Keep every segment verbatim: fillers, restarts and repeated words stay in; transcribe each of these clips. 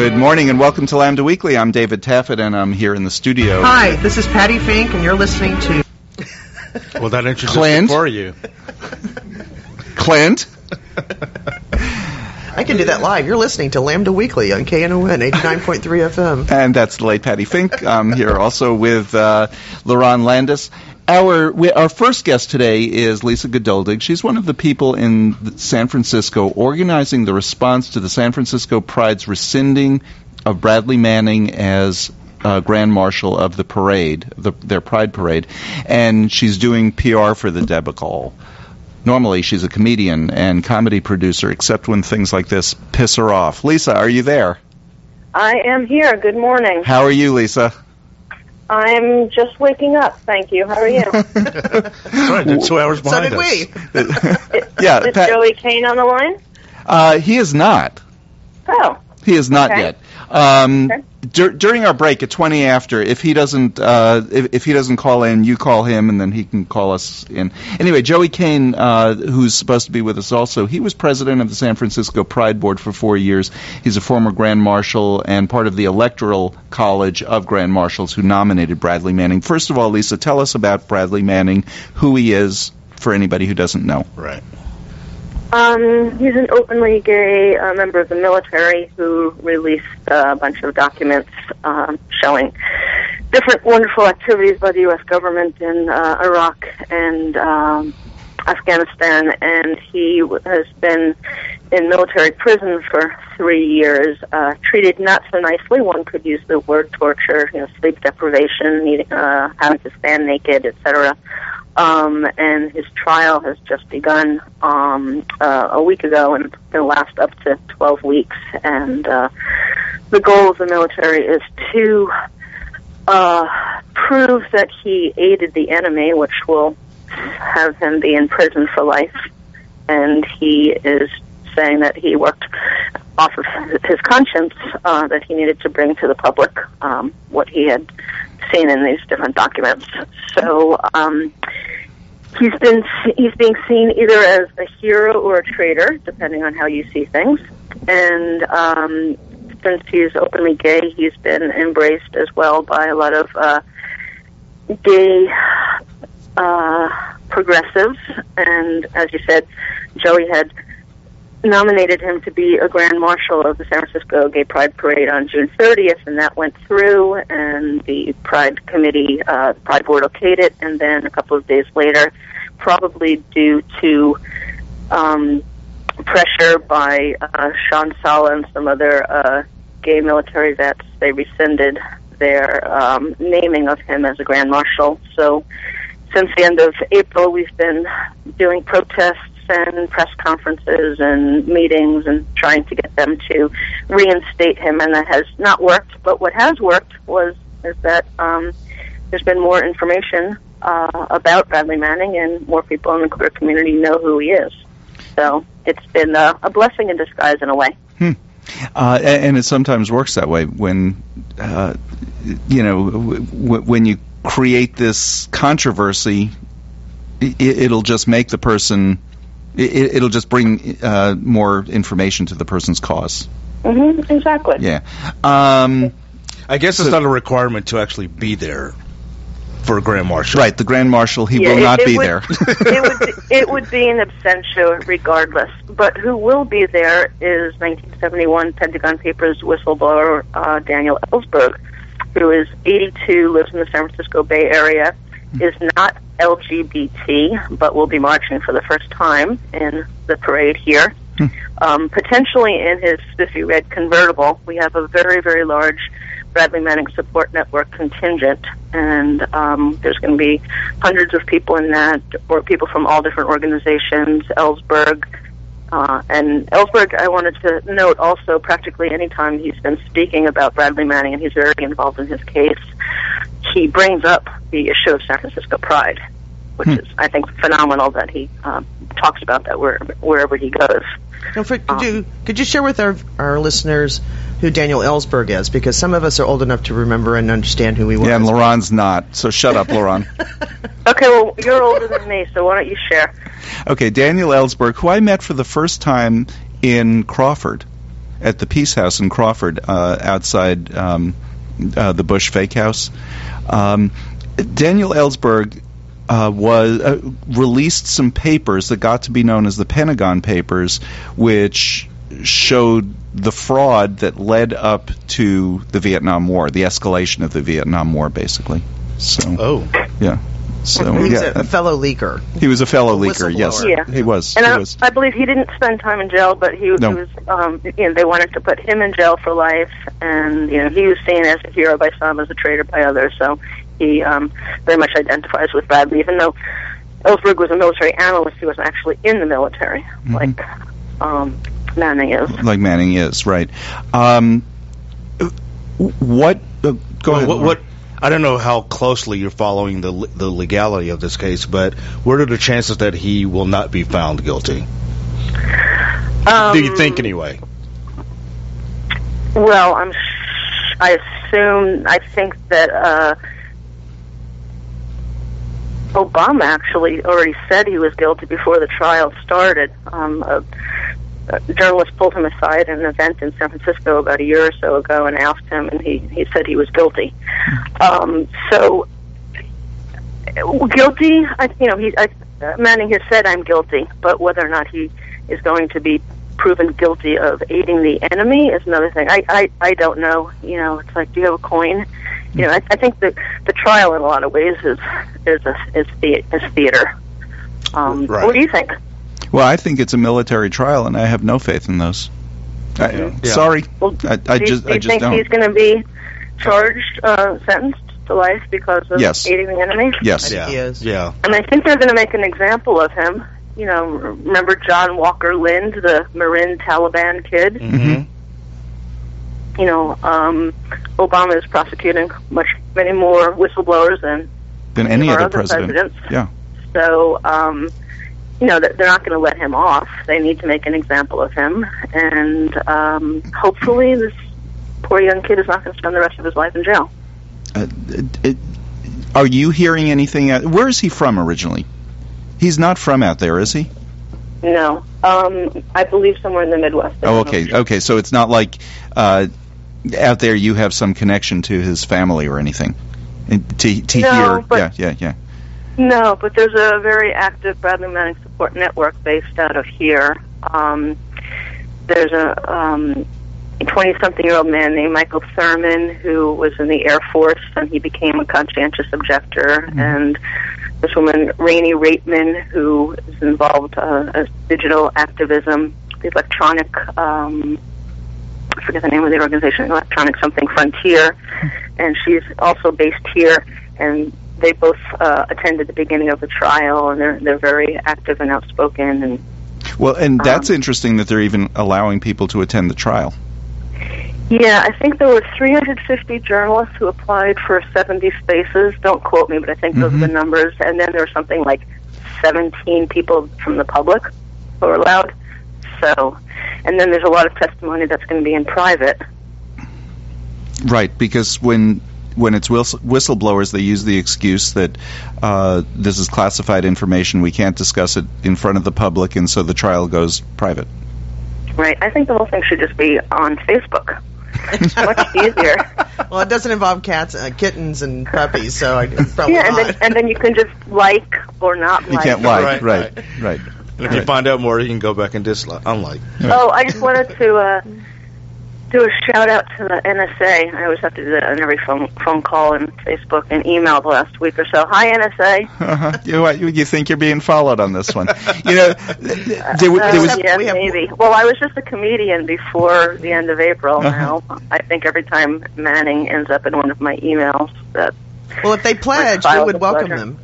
Good morning and welcome to Lambda Weekly. I'm David Taffet and I'm here in the studio. Hi, this is Patty Fink and you're listening to... Well, that introduced Clint. it for you. Clint. I can do that live. You're listening to Lambda Weekly on K N O N eighty-nine point three F M. And that's the late Patty Fink. I'm here also with uh, LaRon Landis. Our we, our first guest today is Lisa Geduldig. She's one of the people in San Francisco organizing the response to the San Francisco Pride's rescinding of Bradley Manning as uh, Grand Marshal of the parade, the, their Pride Parade, and she's doing P R for the debacle. Normally, she's a comedian and comedy producer, except when things like this piss her off. Lisa, are you there? I am here. Good morning. How are you, Lisa? I'm just waking up, thank you. How are you? Right, they're two hours behind So did us. is, yeah, is Pat- Joey Kane on the line? Uh, he is not. Oh. He is not Okay. yet. Um, Okay. dur- during our break at twenty after, if he doesn't, uh, if, if he doesn't call in, you call him, and then he can call us in. Anyway, Joey Kane, uh, who's supposed to be with us also, he was president of the San Francisco Pride Board for four years. He's a former Grand Marshal and part of the Electoral College of Grand Marshals who nominated Bradley Manning. First of all, Lisa, tell us about Bradley Manning, who he is, for anybody who doesn't know. Right. Um, he's an openly gay uh, member of the military who released uh, a bunch of documents um, showing different wonderful activities by the U S government in uh, Iraq and um, Afghanistan, and he w- has been in military prison for three years, uh, treated not so nicely. One could use the word torture, you know, sleep deprivation, needing, uh, having to stand naked, et cetera. Um, and his trial has just begun um, uh, a week ago, and it'll last up to twelve weeks. And uh, the goal of the military is to uh, prove that he aided the enemy, which will have him be in prison for life. And he is saying that he worked off of his conscience, uh, that he needed to bring to the public um, what he had seen in these different documents. So um, he's been he's being seen either as a hero or a traitor, depending on how you see things. And um, since he's openly gay, he's been embraced as well by a lot of uh, gay uh, progressives. And as you said, Joey had nominated him to be a Grand Marshal of the San Francisco Gay Pride Parade on June thirtieth, and that went through, and the Pride Committee, uh, the Pride Board okayed it, and then a couple of days later, probably due to um, pressure by uh, Sean Sala and some other uh, gay military vets, they rescinded their um, naming of him as a Grand Marshal. So since the end of April, we've been doing protests and press conferences and meetings and trying to get them to reinstate him, and that has not worked. But what has worked was is that um, there's been more information uh, about Bradley Manning, and more people in the queer community know who he is. So it's been uh, a blessing in disguise in a way. Hmm. Uh, and it sometimes works that way when, uh, you know, w- w- when you create this controversy, it- it'll just make the person... It, it'll just bring uh, more information to the person's cause. Mm-hmm, exactly. Yeah. Um, I guess so, it's not a requirement to actually be there for a Grand Marshal. Right, the Grand Marshal, he yeah, will it, not it be would, there. it, would be, it would be an absentia regardless. But who will be there is nineteen seventy-one Pentagon Papers whistleblower uh, Daniel Ellsberg, who is eighty-two, lives in the San Francisco Bay Area, is not L G B T, but will be marching for the first time in the parade here. Hmm. Um, potentially in his spiffy red convertible. We have a very, very large Bradley Manning Support Network contingent, and um, there's going to be hundreds of people in that, or people from all different organizations, Ellsberg. Uh, and Ellsberg, I wanted to note also, practically any time he's been speaking about Bradley Manning, and he's very involved in his case, he brings up the issue of San Francisco Pride, which hmm. is, I think, phenomenal that he uh, talks about that wherever, wherever he goes. Now, for, could, um, you, could you share with our, our listeners who Daniel Ellsberg is? Because some of us are old enough to remember and understand who he was. Yeah, and LaRon's not, so shut up, LaRon. Okay, well, you're older than me, so why don't you share? Okay, Daniel Ellsberg, who I met for the first time in Crawford. at the Peace House in Crawford, uh, outside um, uh, the Bush Fake House. Um, Daniel Ellsberg uh, was uh, released some papers that got to be known as the Pentagon Papers, which showed the fraud that led up to the Vietnam War, the escalation of the Vietnam War, basically. So, Oh. yeah. So He was yeah, a, a fellow leaker. he was a fellow a leaker. Yes, whistleblower. Yeah. he was. And he I, was. I believe he didn't spend time in jail, but he, No. he was, um, you know, they wanted to put him in jail for life, and, you know, he was seen as a hero by some, as a traitor by others, so he um, very much identifies with Bradley, even though Ellsberg was a military analyst, he wasn't actually in the military, Mm-hmm. like um, Manning is. Like Manning is, right. Um, what, uh, go ahead. What, Lauren. what? I don't know how closely you're following the the legality of this case, but what are the chances that he will not be found guilty? Um, Do you think, anyway? Well, I'm. Sh- I assume. I think that uh, Obama actually already said he was guilty before the trial started. Um, a, a journalist pulled him aside at an event in San Francisco about a year or so ago and asked him, and he he said he was guilty. Um, so guilty. I, you know, he I, Manning has said I'm guilty, but whether or not he is going to be proven guilty of aiding the enemy is another thing. I, I, I don't know. You know, it's like, do you have a coin? You know, I, I think the the trial in a lot of ways is is a, is, the, is theater. Um, Right. What do you think? Well, I think it's a military trial, and I have no faith in those. I, Yeah. Sorry, Well, I, I do you, just, do you I just think don't. he's going to be charged, uh, sentenced to life because of Yes. aiding the enemy? Yes. think Yeah. he is. Yeah. And I think they're going to make an example of him. You know, remember John Walker Lind, the Marin Taliban kid? Mm-hmm. You know, um, Obama is prosecuting much many more whistleblowers than Than any our other other president. presidents. Yeah. So, um, you know, they're not going to let him off. They need to make an example of him, and um, hopefully, this poor young kid is not going to spend the rest of his life in jail. Uh, it, it, are you hearing anything? Out, where is he from originally? He's not from out there, is he? No, um, I believe somewhere in the Midwest. I Oh, don't okay. know. Okay, so it's not like uh, out there you have some connection to his family or anything. And to to No, hear, but- yeah, yeah, yeah. No, but there's a very active Bradley Manning support network based out of here. Um, there's a um, twenty-something-year-old man named Michael Thurman who was in the Air Force, and he became a conscientious objector. Mm-hmm. And this woman, Rainey Raitman, who is involved uh, in digital activism, the electronic, um, I forget the name of the organization, Electronic Something Frontier, and she's also based here, and they both uh, attended the beginning of the trial, and they're they're very active and outspoken. And Well, and that's um, interesting that they're even allowing people to attend the trial. yeah, I think there were three hundred fifty journalists who applied for seventy spaces. Don't quote me, but I think those Mhm. are the numbers. And then there was something like seventeen people from the public who were allowed. So, and then there's a lot of testimony that's going to be in private. Right, because when when it's whistle- whistleblowers, they use the excuse that uh, this is classified information, we can't discuss it in front of the public, and so the trial goes private. Right. I think the whole thing should just be on Facebook. It's much easier. Well, it doesn't involve cats, uh, kittens, and puppies, so I probably Yeah, and not. then, and then you can just like or not You like. can't lie. Right, Right, right. right. And if you find out more, you can go back and dislike, unlike. Oh, I just wanted to uh, do a shout out to the N S A. I always have to do that on every phone phone call and Facebook and email the last week or so. Hi, N S A. Uh-huh. You, what, you think you're being followed on this one? You know, there, there Uh, was. yeah, we have- maybe. Well, I was just a comedian before the end of April. Uh-huh. Now, I think every time Manning ends up in one of my emails, that Well, if they pledge, we file would the welcome pleasure. them.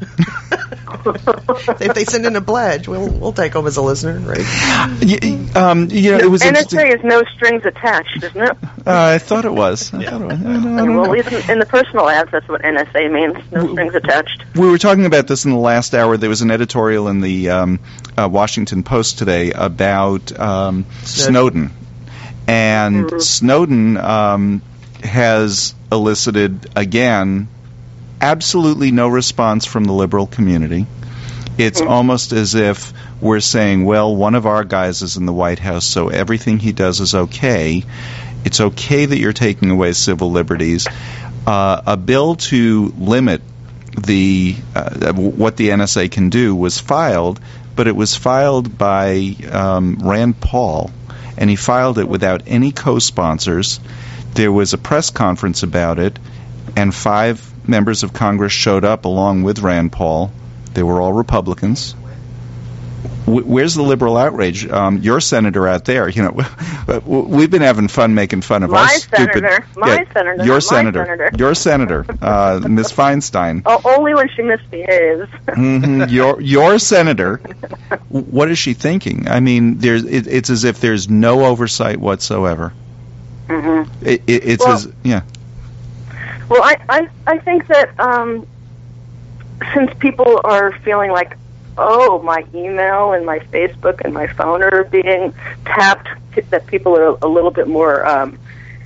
If they send in a pledge, we'll we'll take them as a listener, right? y- um, you know, it was N S A interesting. is no strings attached, isn't it? Uh, I thought it was. I thought it was. I don't, I don't Well, know. even in the personal ads, that's what N S A means. No strings attached. We were talking about this in the last hour. There was an editorial in the um, uh, Washington Post today about um, Snowden. And Mhm. Snowden um, has elicited, again, absolutely no response from the liberal community. It's mm-hmm. almost as if we're saying, well, one of our guys is in the White House, so everything he does is okay. It's okay that you're taking away civil liberties. Uh, a bill to limit the uh, what the N S A can do was filed, but it was filed by um, Rand Paul, and he filed it without any co-sponsors. There was a press conference about it, and five members of Congress showed up along with Rand Paul. They were all Republicans. Where's the liberal outrage? Um, your senator out there, you know, we've been having fun making fun of my our stupid. Senator, my yeah, senator, your my senator, senator, your senator, uh, Miss Feinstein. Oh, only when she misbehaves. mm-hmm. Your your senator. What is she thinking? I mean, there's it, it's as if there's no oversight whatsoever. Mm-hmm. It, it, it's well, as yeah. Well, I I I think that um, since people are feeling like, oh, my email and my Facebook and my phone are being tapped, that people are a little bit more, um,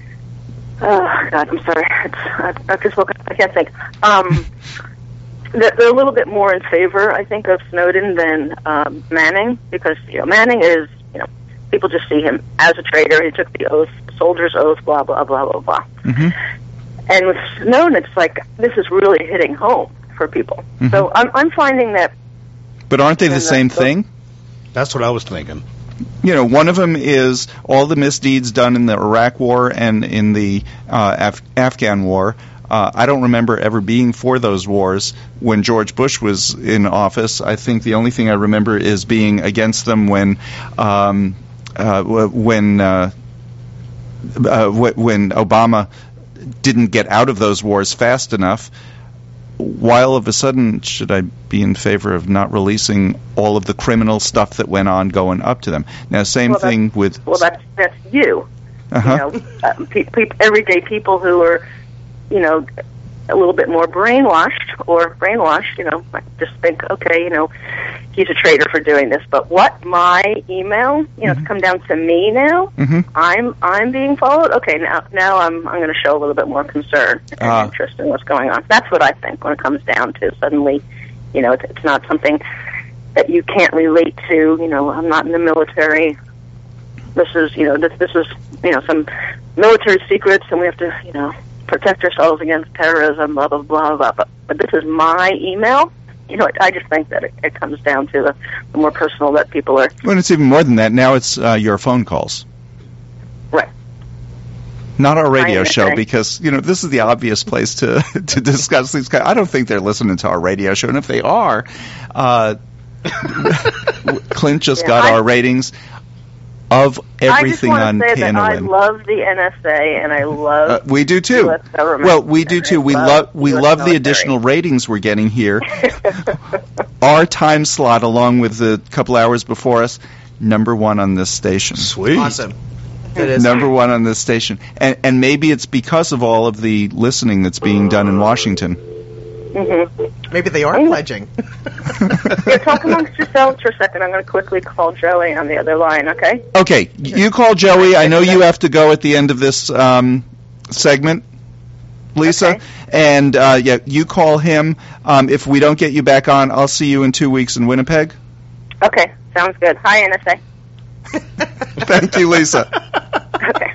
oh, God, I'm sorry. It's, I, I just woke up. I can't think. Um, they're, they're a little bit more in favor, I think, of Snowden than um, Manning, because, you know, Manning is, you know, people just see him as a traitor. He took the oath, soldier's oath, blah, blah, blah, blah, blah. Mm-hmm. And with Snowden, it's like, this is really hitting home for people. Mm-hmm. So I'm, I'm finding that. But aren't they the same thing? That's what I was thinking. You know, one of them is all the misdeeds done in the Iraq War and in the uh, Af- Afghan War. Uh, I don't remember ever being for those wars when George Bush was in office. I think the only thing I remember is being against them when um, uh, when uh, uh, when Obama didn't get out of those wars fast enough. Why all of a sudden should I be in favor of not releasing all of the criminal stuff that went on going up to them? Now, same well, thing with... Well, that's, that's you. Uh-huh. You know, uh, pe- pe- everyday people who are, you know, a little bit more brainwashed or brainwashed, you know, just think, okay, you know, he's a traitor for doing this. But what, my email, you know, mm-hmm. it's come down to me now. Mm-hmm. I'm I'm being followed. Okay, now now I'm I'm going to show a little bit more concern and uh. interest in what's going on. That's what I think when it comes down to suddenly, you know, it's, it's not something that you can't relate to. You know, I'm not in the military. This is, you know, this this is, you know, some military secrets, and we have to, you know, protect ourselves against terrorism, blah, blah, blah, blah. But, but this is my email. You know, I just think that it, it comes down to the, the more personal that people are. Well, it's even more than that. Now it's uh, your phone calls. Right. Not our radio show, because, you know, this is the obvious place to to discuss these guys. I don't think they're listening to our radio show. And if they are, uh, Clint just yeah, got I, our ratings of everything on K N O N. I just want to say that I love the N S A and I love uh, we do too. U S government. Well, we do too. We love we love military. The additional ratings we're getting here. Our time slot, along with the couple hours before us, number one on this station. Sweet, awesome. It is number one on this station, and and maybe it's because of all of the listening that's being done in Washington. Mm-hmm. Maybe they are pledging. Yeah, talk amongst yourselves for a second. I'm going to quickly call Joey on the other line, okay? Okay, you call Joey. I know you have to go at the end of this um, segment, Lisa. Okay. And, uh, yeah, you call him. Um, if we don't get you back on, I'll see you in two weeks in Winnipeg. Okay, sounds good. Hi, N S A. Thank you, Lisa. Okay.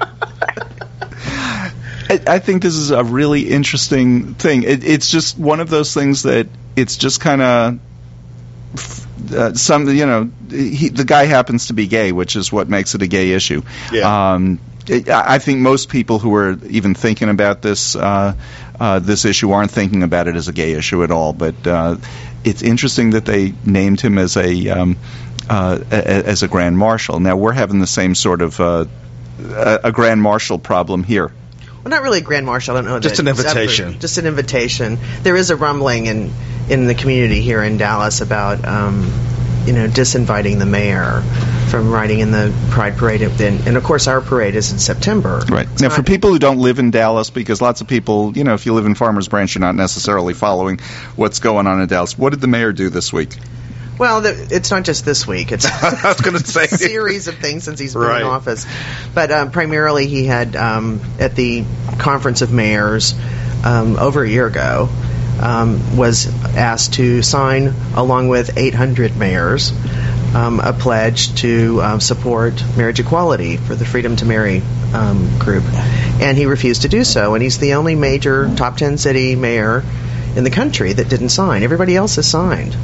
I, I think this is a really interesting thing. It, it's just one of those things that it's just kind of uh, some, you know, he, the guy happens to be gay, which is what makes it a gay issue. Yeah. Um, it, I think most people who are even thinking about this uh, uh, this issue aren't thinking about it as a gay issue at all. But uh, it's interesting that they named him as a um, uh, a, as a grand marshal. Now we're having the same sort of uh, a, a grand marshal problem here. Well, not really a grand marshal. I don't know. Just an invitation. Ever, just an invitation. There is a rumbling in in the community here in Dallas about um, you know disinviting the mayor from riding in the Pride Parade, and, and of course our parade is in September. Right. It's now, not, for people who don't live in Dallas, because lots of people, you know, if you live in Farmers Branch, you're not necessarily following what's going on in Dallas. What did the mayor do this week? Well, the, it's not just this week. It's I was going to say a series of things since he's been right. in office. But um, primarily he had, um, at the Conference of Mayors um, over a year ago, um, was asked to sign, along with eight hundred mayors, um, a pledge to um, support marriage equality for the Freedom to Marry um, group. And he refused to do so, and he's the only major top ten city mayor in the country that didn't sign. Everybody else has signed.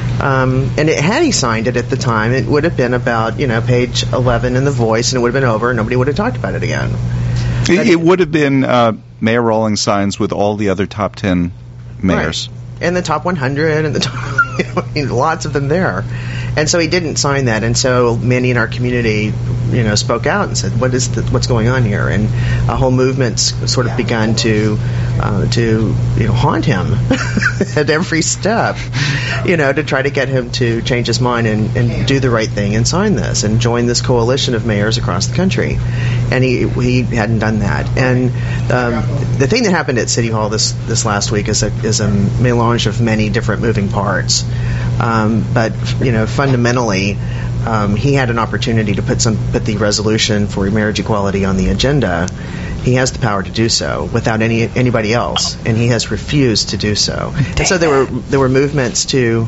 Um, and it, had he signed it at the time, it would have been about, you know, page eleven in The Voice, and it would have been over, and nobody would have talked about it again. It, it would have been uh, Mayor Rawlings signs with all the other top ten mayors. Right. And the top one hundred, and the top, you know, I mean, lots of them there. And so he didn't sign that, and so many in our community, you know, spoke out and said, "What is the, what's going on here?" And a whole movement's sort of begun to uh, to you know haunt him at every step, you know, to try to get him to change his mind and, and do the right thing and sign this and join this coalition of mayors across the country. And he he hadn't done that. And um, the thing that happened at City Hall this this last week is a is a melange of many different moving parts. Um, but you know, fundamentally, um, he had an opportunity to put some put the resolution for marriage equality on the agenda. He has the power to do so without any anybody else, and he has refused to do so. And so there were there were movements to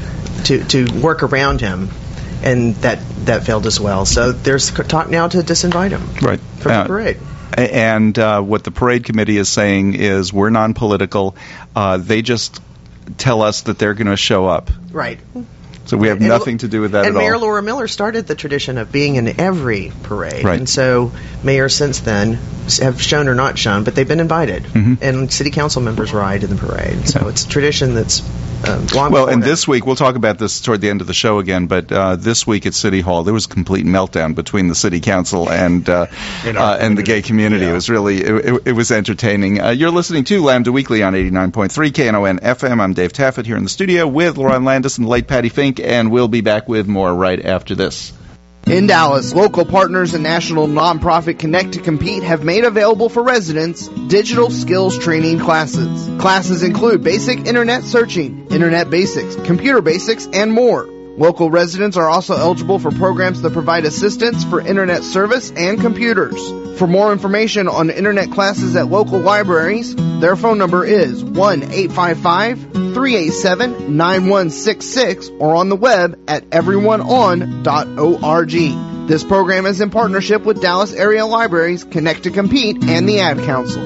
to to work around him, and that that failed as well. So there's talk now to disinvite him right. from uh, the parade. And uh, what the parade committee is saying is we're non-political. Uh, they just tell us that they're going to show up. Right. So we have and, nothing to do with that and at Mayor all. Laura Miller started the tradition of being in every parade. Right. And so mayors since then have shown or not shown, but they've been invited. Mm-hmm. And city council members ride in the parade. So it's a tradition that's um, long Well, and him. this week, we'll talk about this toward the end of the show again, but uh, this week at City Hall, there was a complete meltdown between the city council and uh, uh, and the gay community. Yeah. It was really, it, it, it was entertaining. Uh, you're listening to Lambda Weekly on eighty-nine point three K N O N F M. I'm Dave Taffet here in the studio with Lauren Landis and the late Patty Fink, and we'll be back with more right after this. In Dallas, local partners and national nonprofit Connect to Compete have made available for residents digital skills training classes. Classes include basic internet searching, internet basics, computer basics, and more. Local residents are also eligible for programs that provide assistance for internet service and computers. For more information on internet classes at local libraries, their phone number is one eight five five, three eight seven, nine one six six or on the web at everyone on dot org. This program is in partnership with Dallas Area Libraries, Connect to Compete, and the Ad Council.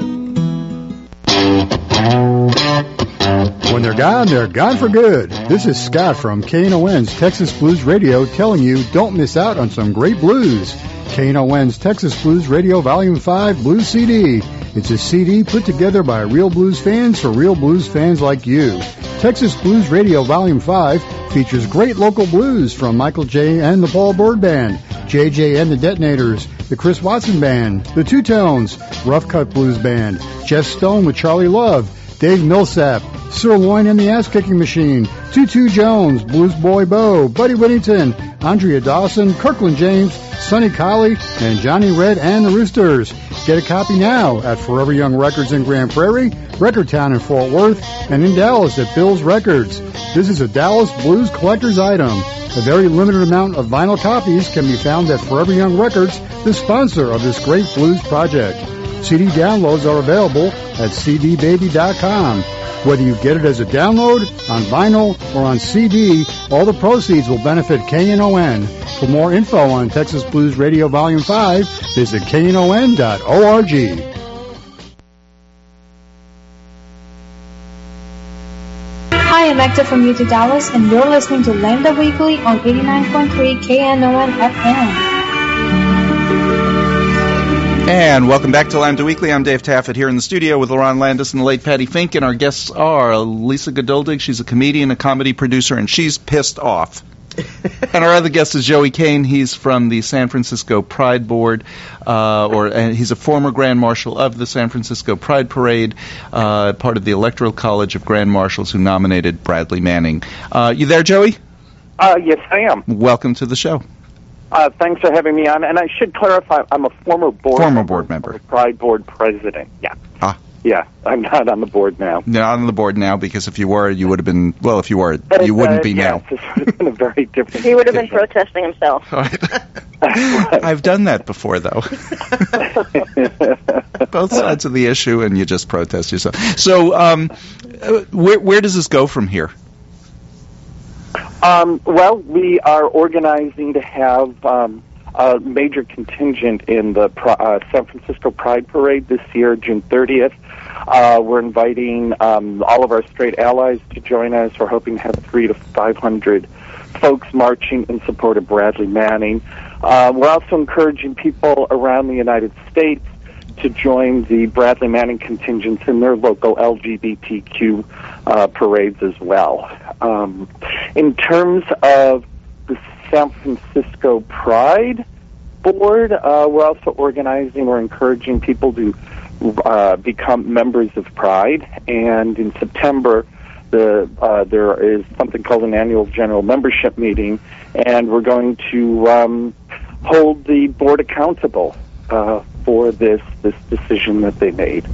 When they're gone, they're gone for good. This is Scott from K N O N's Texas Blues Radio telling you don't miss out on some great blues. K N O N's Texas Blues Radio Volume five Blues C D. It's a C D put together by real blues fans for real blues fans like you. Texas Blues Radio Volume five features great local blues from Michael J. and the Paul Bird Band, J J and the Detonators, the Chris Watson Band, the Two Tones, Rough Cut Blues Band, Jeff Stone with Charlie Love, Dave Millsap, Sirloin and the Ass Kicking Machine, Tutu Jones, Blues Boy Bo, Buddy Whittington, Andrea Dawson, Kirkland James, Sonny Colley, and Johnny Red and the Roosters. Get a copy now at Forever Young Records in Grand Prairie, Recordtown in Fort Worth, and in Dallas at Bill's Records. This is a Dallas Blues collector's item. A very limited amount of vinyl copies can be found at Forever Young Records, the sponsor of this great blues project. C D downloads are available at c d baby dot com. Whether you get it as a download, on vinyl, or on C D, all the proceeds will benefit K N O N. For more info on Texas Blues Radio Volume five, visit K N O N dot org. Hi, I'm Hector from U T Dallas, and you're listening to Lambda Weekly on eighty-nine point three K N O N F M. And welcome back to Lambda Weekly. I'm Dave Taffet here in the studio with Lauren Landis and the late Patty Fink, and our guests are Lisa Godoldig. She's a comedian, a comedy producer, and she's pissed off. And our other guest is Joey Kane. He's from the San Francisco Pride Board, uh, or and he's a former Grand Marshal of the San Francisco Pride Parade, uh, part of the Electoral College of Grand Marshals who nominated Bradley Manning. Uh, you there, Joey? Uh, yes, I am. Welcome to the show. Uh, thanks for having me on. And I should clarify, I'm a former board former member, board member, a Pride Board president. Yeah. Ah. yeah, I'm not on the board now. Not on the board now, because if you were, you would have been, well, if you were, you wouldn't uh, be yes, now. This would have been a very different He would have been decision. protesting himself. I've done that before, though. Both sides of the issue, and you just protest yourself. So, um, uh, where, where does this go from here? Um, well, we are organizing to have um, a major contingent in the Pro- uh, San Francisco Pride Parade this year, June thirtieth. Uh, we're inviting um, all of our straight allies to join us. We're hoping to have three to five hundred folks marching in support of Bradley Manning. Uh, we're also encouraging people around the United States to join the Bradley Manning contingents in their local L G B T Q uh, parades as well. Um, in terms of the San Francisco Pride Board, uh, we're also organizing or encouraging people to uh, become members of Pride. And in September, the uh, there is something called an annual general membership meeting, and we're going to um, hold the board accountable uh, for this this decision that they made.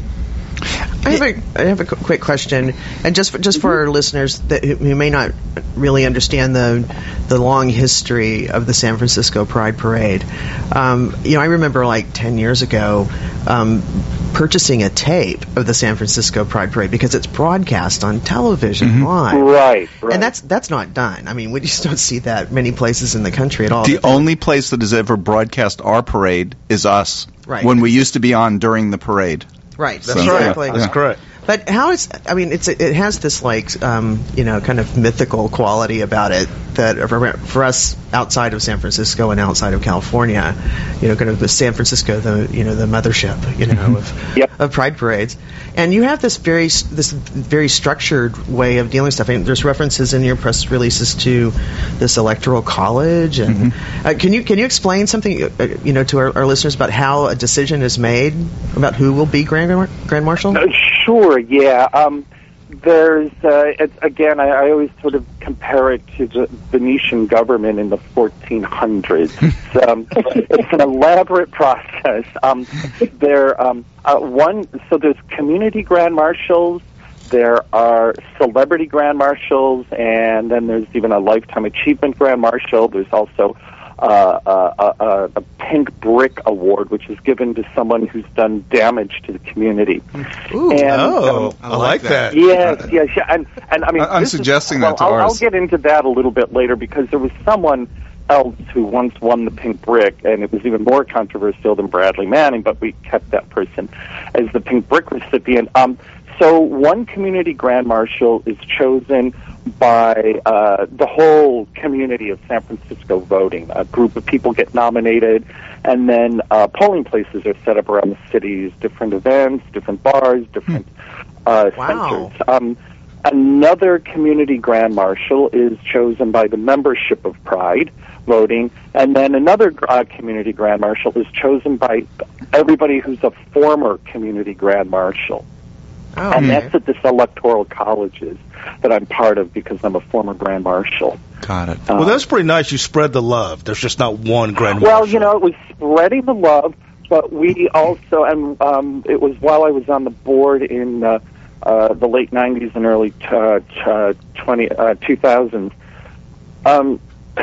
I have a I have a qu- quick question, and just for, just for our listeners that who, who may not really understand the the long history of the San Francisco Pride Parade. Um, you know, I remember like ten years ago um, purchasing a tape of the San Francisco Pride Parade because it's broadcast on television Mm-hmm. live, Right, right. and that's that's not done. I mean, we just don't see that many places in the country at all. The only place that has ever broadcast our parade is us. Right. When we used to be on during the parade. Right, So, that's yeah, exactly. yeah. That's correct. But how is? I mean, it's it has this like um, you know kind of mythical quality about it that for, for us outside of San Francisco and outside of California, you know, kind of the San Francisco, the you know the mothership, you know, of Yep. of Pride parades, and you have this very this very structured way of dealing with stuff. I mean, there's references in your press releases to this electoral college, and uh, can you can you explain something uh, you know to our, our listeners about how a decision is made about who will be Grand Grand Marshal? Uh, Sure, yeah. Um, there's, uh, it's, again, I, I always sort of compare it to the Venetian government in the fourteen hundreds. It's, um, it's an elaborate process. Um, there, um, uh, one, so there's community grand marshals, there are celebrity grand marshals, and then there's even a lifetime achievement grand marshal. There's also Uh, uh, uh, a pink brick award, which is given to someone who's done damage to the community. Ooh, and, Oh, um, I like that. Yes, yes, yeah, and and I mean, I- I'm this is- suggesting well, that to I'll, ours. I'll get into that a little bit later because there was someone else who once won the pink brick, and it was even more controversial than Bradley Manning, but we kept that person as the pink brick recipient. Um, so one community grand marshal is chosen by uh, the whole community of San Francisco voting. A group of people get nominated, and then uh, polling places are set up around the cities, different events, different bars, different uh, Wow. centers. Um, another community grand marshal is chosen by the membership of Pride voting, and then another uh, community grand marshal is chosen by everybody who's a former community grand marshal. Oh, And okay. that's at this electoral colleges that I'm part of because I'm a former grand marshal. Got it. Uh, Well, that's pretty nice. You spread the love. There's just not one grand Well, marshal. you know, it was spreading the love, but we also, and um, it was while I was on the board in uh, uh, the late nineties and early t- uh, t- uh, twenty, uh, two thousands, um,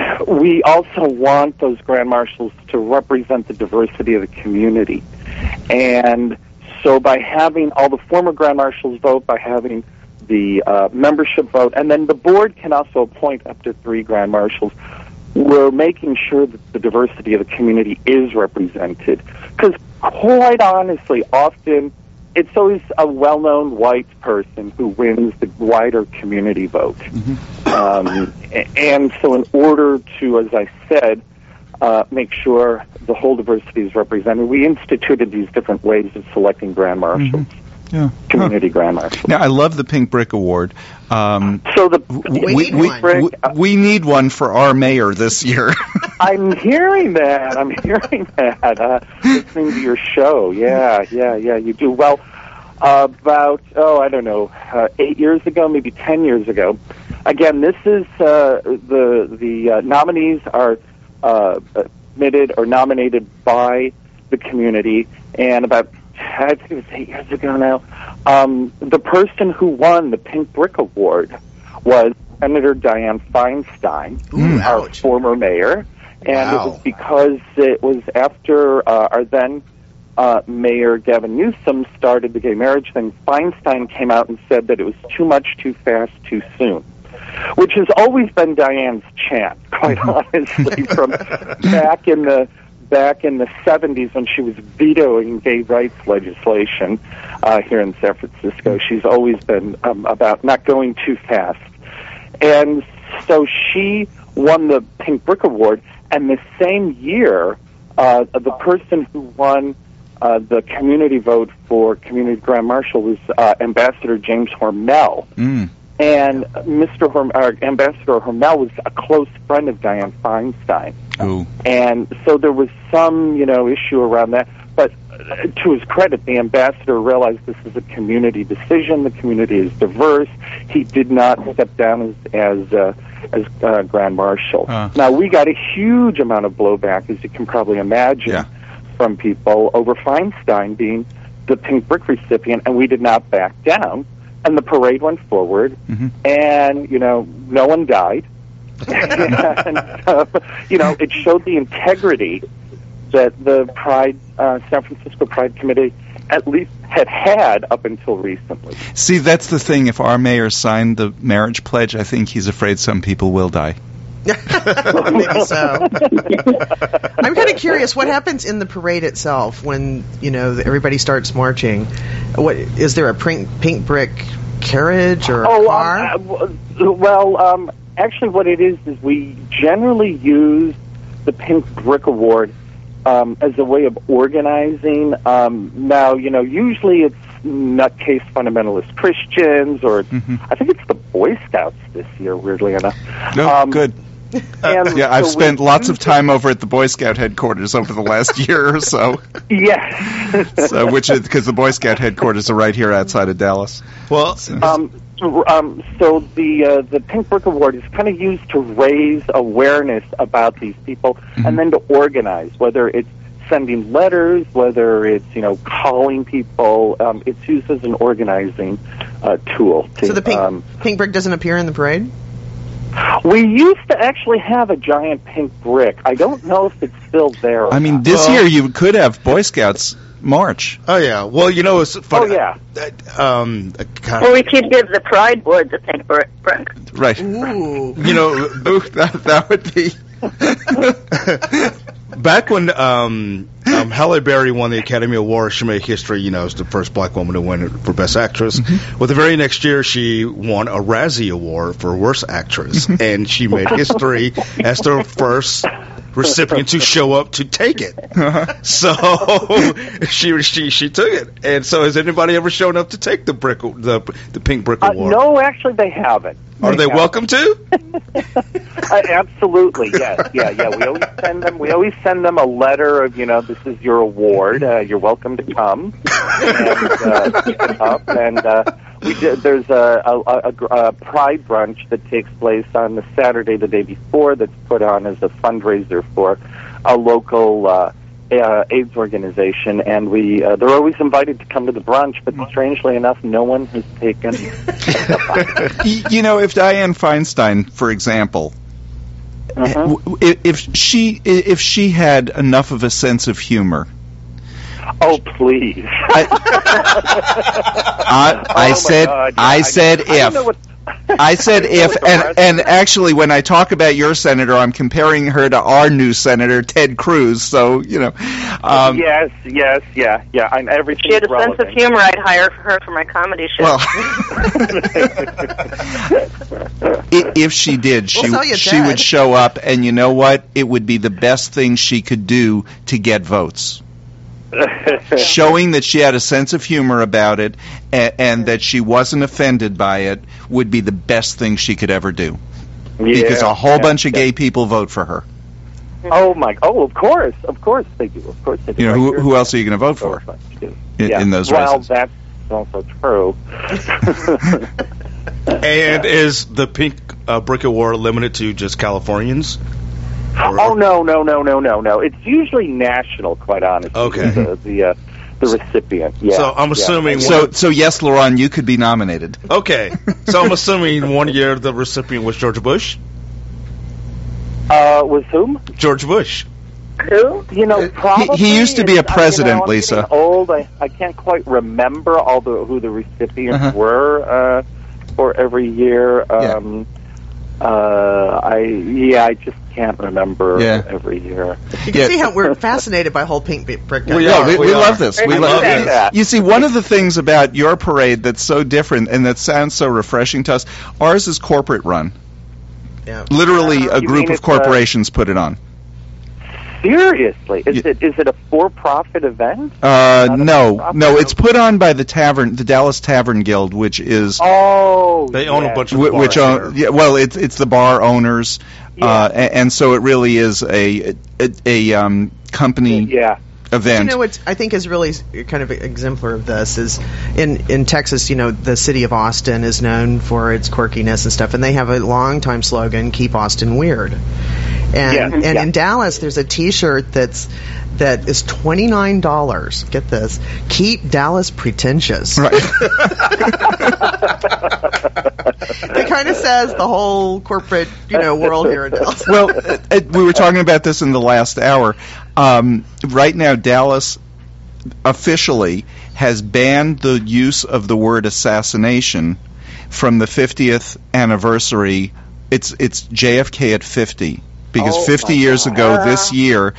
we also want those grand marshals to represent the diversity of the community. And so by having all the former grand marshals vote, by having the uh, membership vote, and then the board can also appoint up to three grand marshals, we're making sure that the diversity of the community is represented. Because quite honestly, often it's always a well-known white person who wins the wider community vote. Um, a- and so in order to, as I said, uh, make sure the whole diversity is represented, we instituted these different ways of selecting grand marshals, Yeah. community grand marshals. Now, I love the Pink Brick Award. Um, So the We need one. Brick, we, we need one for our mayor this year. I'm hearing that. I'm hearing that. Uh, listening to your show. Yeah, yeah, yeah. You do. Well, uh, about, oh, I don't know, uh, eight years ago, maybe ten years ago. Again, this is, uh, the, the uh, nominees are uh, admitted or nominated by the community, and about I think it was eight years ago now, um, the person who won the Pink Brick Award was Senator Dianne Feinstein, Ooh, our ouch. former mayor. And Wow. it was because it was after uh, our then uh, Mayor Gavin Newsom started the gay marriage thing. Feinstein came out and said that it was too much, too fast, too soon, which has always been Diane's chant, quite honestly, from back in the back in the seventies when she was vetoing gay rights legislation uh, here in San Francisco. She's always been um, about not going too fast. And so she won the Pink Brick Award, and the same year, uh, the person who won uh, the community vote for Community Grand Marshal was uh, Ambassador James Hormel. Mm. And Mister Horm- uh, Ambassador Hormel was a close friend of Dianne Feinstein. Ooh. And so there was some, you know, issue around that. But uh, to his credit, the ambassador realized this is a community decision. The community is diverse. He did not step down as as, uh, as uh, Grand Marshal. Uh. Now, we got a huge amount of blowback, as you can probably imagine, Yeah. from people over Feinstein being the Pink Brick recipient, and we did not back down. And the parade went forward, Mm-hmm. and, you know, no one died. and, uh, you know, it showed the integrity that the Pride, uh, San Francisco Pride Committee at least had had up until recently. See, that's the thing. If our mayor signed the marriage pledge, I think he's afraid some people will die. Maybe so. I'm kind of curious what happens in the parade itself when, you know, everybody starts marching. What is there a pink, pink brick carriage or a Oh, car? um, uh, w- well, um, actually what it is is we generally use the Pink Brick Award um, as a way of organizing. Um, now, you know, usually it's nutcase fundamentalist Christians, or Mhm. I think it's the Boy Scouts this year, weirdly enough. No, Um, good. And Yeah, I've so we spent lots of use time over at the Boy Scout headquarters over the last year or so. it- Yes. So, which is because the Boy Scout headquarters are right here outside of Dallas. Well, Um, so, um, so the uh, the Pink Brick Award is kind of used to raise awareness about these people, and then to organize, whether it's sending letters, whether it's, you know, calling people. Um, it's used as an organizing uh, tool. To, So the pink, um, pink brick doesn't appear in the parade? we used to actually have a giant pink brick. I don't know if it's still there. or I mean, not. this Well- year you could have Boy Scouts march. oh yeah. Well, you know, it's funny. Oh, yeah. Uh, um, uh, kind Or we could give the Pride Board the pink brick. brick. Right. Ooh. you know, Ooh, that, that would be. back when um, um, Halle Berry won the Academy Award, she made history, you know, as the first black woman to win it for Best Actress. Well, the very next year, she won a Razzie Award for Worst Actress, and she made history as the first recipient to show up to take it. So she she she took it. And so, has anybody ever shown up to take the brick the the Pink Brick Uh, Award? no, actually, they haven't. Are they haven't. welcome to? Uh, absolutely, yes, yeah, yeah. We always send them. We always send them a letter of, you know, this is your award. Uh, you're welcome to come and uh, pick it up. And uh, we did, there's a, a, a, a Pride brunch that takes place on the Saturday the day before. That's put on as a fundraiser for a local uh, uh, AIDS organization, and we uh, they're always invited to come to the brunch. But strangely enough, no one has taken. Y- you know, if Dianne Feinstein, for example, Uh-huh. w- i- if she if she had enough of a sense of humor, Oh, please. I, I, I Oh, my said God, yeah, I I said know- I don't know if. what- I said I know if, what the and rest and is. actually, when I talk about your senator, I'm comparing her to our new senator, Ted Cruz. So you know, um, yes, yes, yeah, yeah. I'm everything. She had a sense of humor. I'd hire her for my comedy show. well, i- if she did, she We'll tell you, she Ted. would show up, and you know what? It would be the best thing she could do to get votes. Showing that she had a sense of humor about it and, and that she wasn't offended by it would be the best thing she could ever do. Because a whole yeah, bunch of yeah. gay people vote for her. Oh my! Oh, of course, of course they do. Of course they do. You know, Right who, here. who else are you going to vote So for much do. in, Yeah. in those well, races? that's also true. And is the Pink uh, Brick Award limited to just Californians? Or- Oh no, no, no, no, no, no! It's usually national, quite honestly. Okay. The the, uh, The recipient, yeah. So I'm yeah. assuming. So, one, so yes, Laurent, you could be nominated. okay. So I'm assuming one year the recipient was George Bush. Uh, was whom? George Bush. Who? You know, probably. he used to be a it's- president, you know, I'm Lisa. getting old. I, I can't quite remember all the who the recipients Uh-huh. were uh, for every year. Um, uh, I yeah, I just can't remember Yeah. every year. You can Yeah. see how we're fascinated by whole pink brick. We Yeah, are, we, we we are. love this. We I love love this. that. You see, one of the things about your parade that's so different and that sounds so refreshing to us, ours is corporate run. Yeah. Literally, a You group mean of it's, uh, corporations put it on. Seriously, is Yeah. it is it a for-profit event? Uh, Not a no, nonprofit? no, it's put on by the tavern, the Dallas Tavern Guild, which is Oh, They own a yeah. bunch of whi- bars which own, here. yeah, well, it's it's the bar owners, Yeah. uh, a- and so it really is a a, a um, company Yeah. event. You know what I think is really kind of exemplar of this is in in Texas, you know, the city of Austin is known for its quirkiness and stuff, and they have a long time slogan, "Keep Austin Weird." And Yeah. and Yeah. in Dallas, there's a T-shirt that's that is twenty nine dollars. Get this, "Keep Dallas Pretentious." Right. It kind of says the whole corporate, you know, world here in Dallas. Well, uh, uh, we were talking about this in the last hour. Um, right now, Dallas officially has banned the use of the word assassination from the fiftieth anniversary. It's it's J F K at fifty because Oh, fifty my years God. ago this year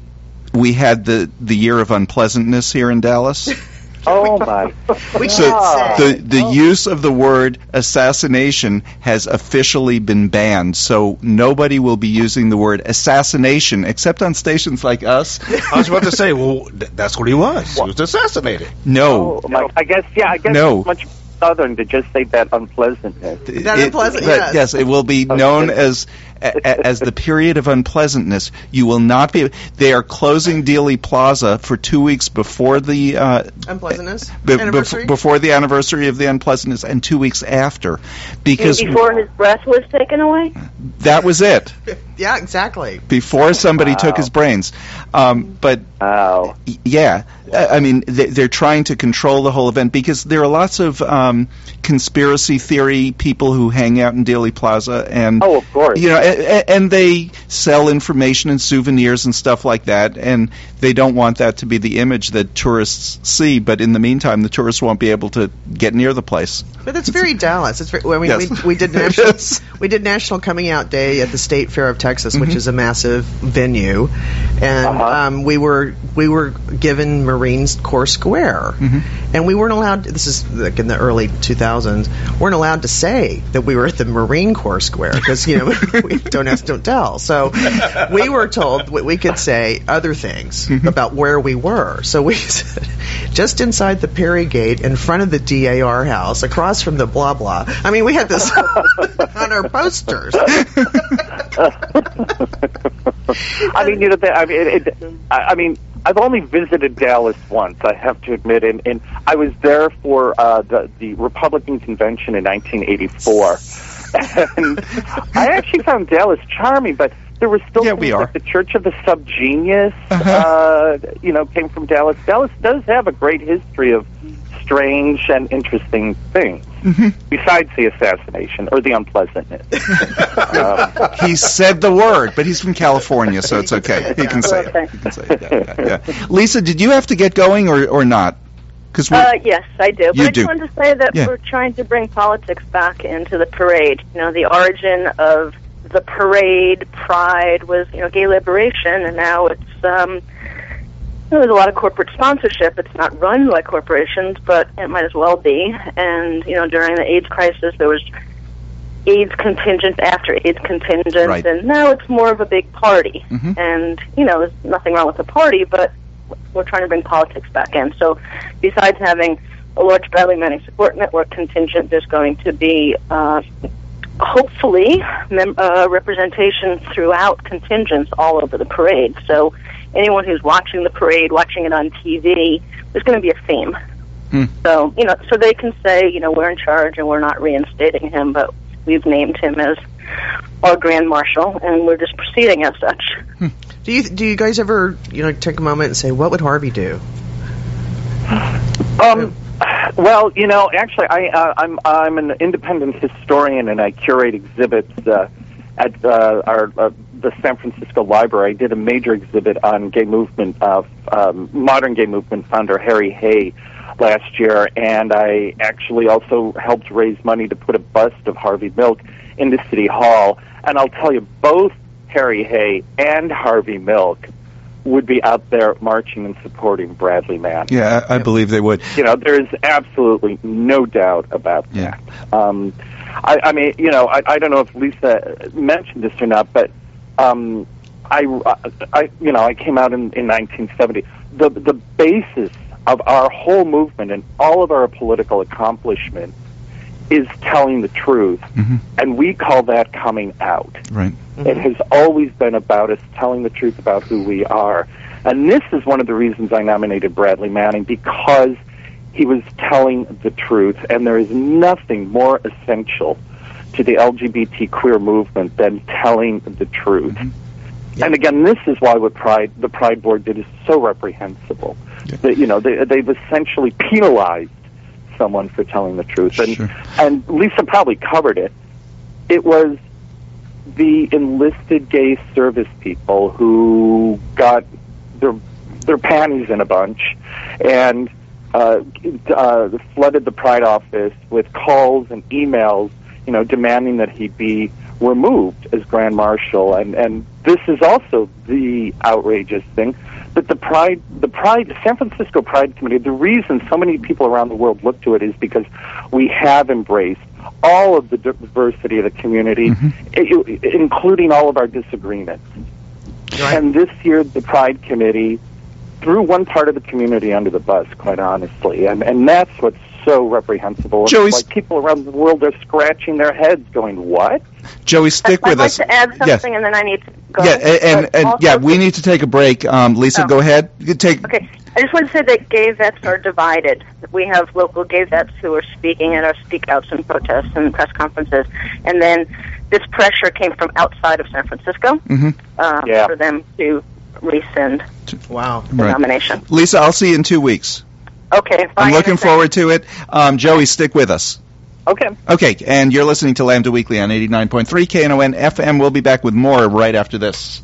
we had the the year of unpleasantness here in Dallas. Oh my. We So can't say. the the use of the word assassination has officially been banned. So nobody will be using the word assassination except on stations like us. I was about to say, well, th- that's what he was. He was assassinated. No. Oh, my, I guess yeah. I guess No. it's much southern to just say that unpleasantness. That unpleasant, but yes. it will be known as a, a- as the period of unpleasantness. You will not be. They are closing Dealey Plaza for two weeks before the uh, Unpleasantness be- bef- anniversary. before the anniversary of the unpleasantness, and two weeks after, because Before his breath was taken away? that was it. Yeah, exactly. Before somebody Wow. took his brains. Um, but Wow. y- yeah, I I mean, they, they're trying to control the whole event because there are lots of um, conspiracy theory people who hang out in Dealey Plaza, and Oh, of course. you know, and, and they sell information and souvenirs and stuff like that, and they don't want that to be the image that tourists see. But in the meantime, the tourists won't be able to get near the place. But it's very Dallas. It's very, I mean, Yes. we, we did national Yes. we did National Coming Out Day at the State Fair of Texas, which Mhm. is a massive venue, and Uh-huh. um, we were we were given Marine Corps Square, Mhm. and we weren't allowed. This is like in the early two thousands. Weren't allowed to say that we were at the Marine Corps Square because you know we don't ask, don't tell. So we were told we we could say other things about where we were. So we said just inside the Perry Gate, in front of the D A R house, across from the blah blah. I mean, we had this on our posters. I mean, you know, the- I mean, it, it, I I mean, I've only visited Dallas once. I have to admit, and, and I was there for uh, the the Republican convention in nineteen eighty-four, and I actually found Dallas charming, but. There was still Yeah, things we are. like the Church of the Subgenius, Uh-huh. uh, you know, came from Dallas. Dallas does have a great history of strange and interesting things, Mhm. besides the assassination or the unpleasantness. um, He said the word, but he's from California, so it's okay. He can say it. He can say it. Yeah, yeah, yeah. Lisa, did you have to get going or, or not? Because Uh, yes, I do. But You I do. just wanted to say that Yeah. we're trying to bring politics back into the parade. You know, the origin of the parade, Pride, was, you know, gay liberation, and now it's, um, you know, there's a lot of corporate sponsorship. It's not run by corporations, but it might as well be. And, you know, during the AIDS crisis, there was AIDS contingent after AIDS contingent, Right. and now it's more of a big party. Mhm. And, you know, there's nothing wrong with the party, but we're trying to bring politics back in. So besides having a large Bradley Manning support network contingent, there's going to be uh, hopefully mem- uh, representation throughout contingents all over the parade. So anyone who's watching the parade, watching it on T V, there's going to be a theme. Hmm. So, you know, so they can say, you know, we're in charge and we're not reinstating him, but we've named him as our Grand Marshal, and we're just proceeding as such. Do you do you guys ever you know take a moment and say, what would Harvey do? Um, well, you know, actually, I, uh, I'm I'm an independent historian, and I curate exhibits uh, at uh, our uh, the San Francisco Library. I did a major exhibit on gay movement, uh, um, modern gay movement founder Harry Hay last year, and I actually also helped raise money to put a bust of Harvey Milk into City Hall. And I'll tell you, both Harry Hay and Harvey Milk would be out there marching and supporting Bradley Mann. Yeah, I, I believe they would. You know, there is absolutely no doubt about yeah. that. Um, I, I mean, you know, I, I don't know if Lisa mentioned this or not, but um, I, I, you know, I came out in, in nineteen seventy. The the basis of our whole movement and all of our political accomplishment is telling the truth, mm-hmm. and we call that coming out. Right. Mm-hmm. It has always been about us telling the truth about who we are. And this is one of the reasons I nominated Bradley Manning, because he was telling the truth, and there is nothing more essential to the L G B T queer movement than telling the truth. Mm-hmm. Yep. And again, this is why what Pride, the Pride Board did is so reprehensible. Yep. That, you know, they, they've essentially penalized someone for telling the truth. And, sure. and Lisa probably covered it. It was the enlisted gay service people who got their their panties in a bunch and uh, uh, flooded the Pride office with calls and emails, you know, demanding that he be removed as Grand Marshal. And, and this is also the outrageous thing. But the Pride, the Pride, San Francisco Pride Committee, the reason so many people around the world look to it is because we have embraced all of the diversity of the community, mm-hmm. it, including all of our disagreements. Right. And this year, the Pride Committee threw one part of the community under the bus, quite honestly, and and that's what's so reprehensible. Joey, like people around the world are scratching their heads, going, "What?" Joey, stick I'd with like us. to add something, yes. and then I need to go. Yeah, and, and, and yeah, we need to take a break. Um, Lisa, oh. go ahead. You take. Okay, I just want to say that gay vets are divided. We have local gay vets who are speaking at our speak outs and protests and press conferences, and then this pressure came from outside of San Francisco mm-hmm. uh, yeah. for them to rescind wow. the right. nomination. Lisa, I'll see you in two weeks. Okay, bye. I'm looking forward to it. Um, Joey, stick with us. Okay. Okay, and you're listening to Lambda Weekly on eighty-nine point three K N O N F M. We'll be back with more right after this.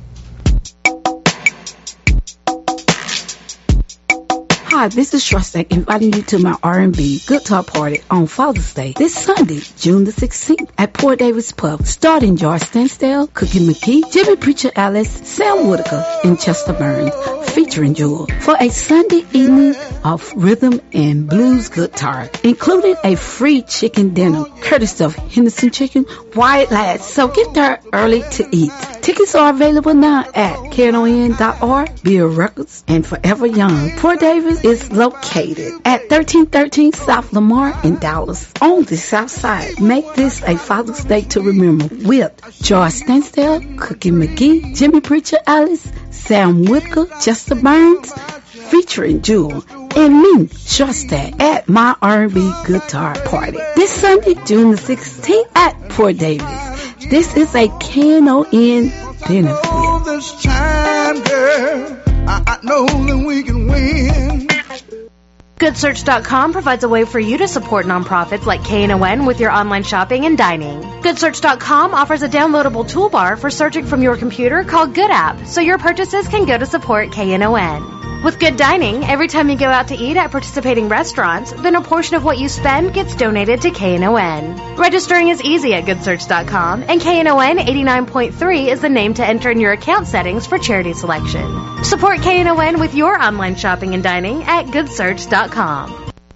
Hi, this is Shostak inviting you to my R and B Good Talk Party on Father's Day this Sunday, June the sixteenth at Port Davis Pub, starting George Stansdale, Cookie McKee, Jimmy Preacher Alice, Sam Whitaker, and Chester Burns, featuring Jewel, for a Sunday evening of rhythm and blues guitar, including a free chicken dinner, courtesy of Henderson Chicken, White Lads. So get there early to eat. Tickets are available now at K N O N dot org, Beer Records, and Forever Young. Port Davis is located at thirteen thirteen South Lamar in Dallas, on the south side. Make this a Father's Day to remember with George Stansdale, Cookie McGee, Jimmy Preacher Alice, Sam Whitaker, Chester Burns, featuring Jewel, and me, Shostak, at my R and B Guitar Party this Sunday, June the sixteenth at Port Davis. This is a K N O N benefit. All this time, girl, I, I know that we can win. Good Search dot com provides a way for you to support nonprofits like K N O N with your online shopping and dining. Good Search dot com offers a downloadable toolbar for searching from your computer called Good App, so your purchases can go to support K N O N. With Good Dining, every time you go out to eat at participating restaurants, then a portion of what you spend gets donated to K N O N. Registering is easy at Good Search dot com, and K N O N eighty-nine point three is the name to enter in your account settings for charity selection. Support K N O N with your online shopping and dining at Good Search dot com.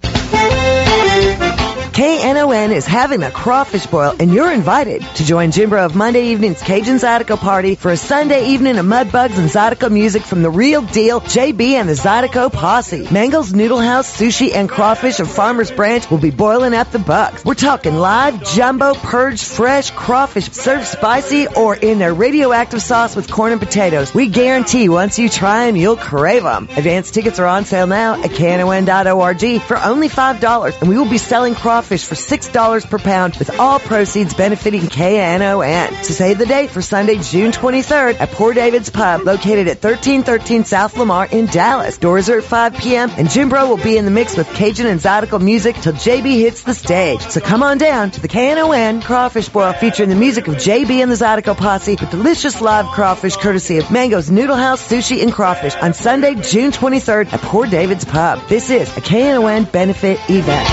K N O N is having a crawfish boil, and you're invited to join Jimbro of Monday Evening's Cajun Zydeco Party for a Sunday evening of mudbugs and Zydeco music from the real deal J B and the Zydeco Posse. Mangle's Noodle House, sushi, and crawfish of Farmers Branch will be boiling at the bucks. We're talking live, jumbo, purged, fresh crawfish served spicy or in their radioactive sauce with corn and potatoes. We guarantee once you try them, you'll crave them. Advance tickets are on sale now at K N O N dot org for only five dollars, and we will be selling crawfish crawfish for six dollars per pound, with all proceeds benefiting K N O N. So save the date for Sunday, June twenty-third at Poor David's Pub, located at thirteen thirteen South Lamar in Dallas. Doors are at five p.m., and Jim Bro will be in the mix with Cajun and Zydeco music till J B hits the stage. So come on down to the K N O N Crawfish Boil, featuring the music of J B and the Zydeco Posse, with delicious live crawfish courtesy of Mango's Noodle House Sushi and Crawfish on Sunday, June twenty-third at Poor David's Pub. This is a K N O N benefit event.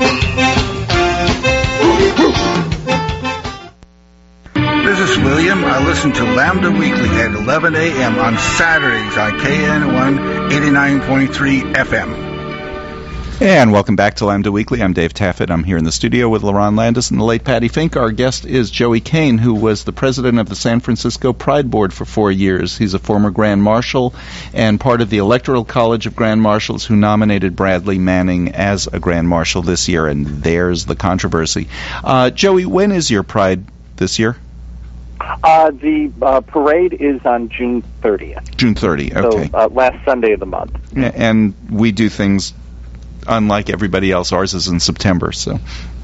This is William. I listen to Lambda Weekly at eleven a.m. on Saturdays on K N O N eighty-nine point three F M. And welcome back to Lambda Weekly. I'm Dave Taffet. I'm here in the studio with LaRon Landis and the late Patty Fink. Our guest is Joey Kane, who was the president of the San Francisco Pride Board for four years. He's a former Grand Marshal and part of the Electoral College of Grand Marshals, who nominated Bradley Manning as a Grand Marshal this year, and there's the controversy. Uh, Joey, when is your Pride this year? Uh, the uh, parade is on June thirtieth. June thirtieth, okay. So uh, last Sunday of the month. Yeah, and we do things unlike everybody else. Ours is in September, so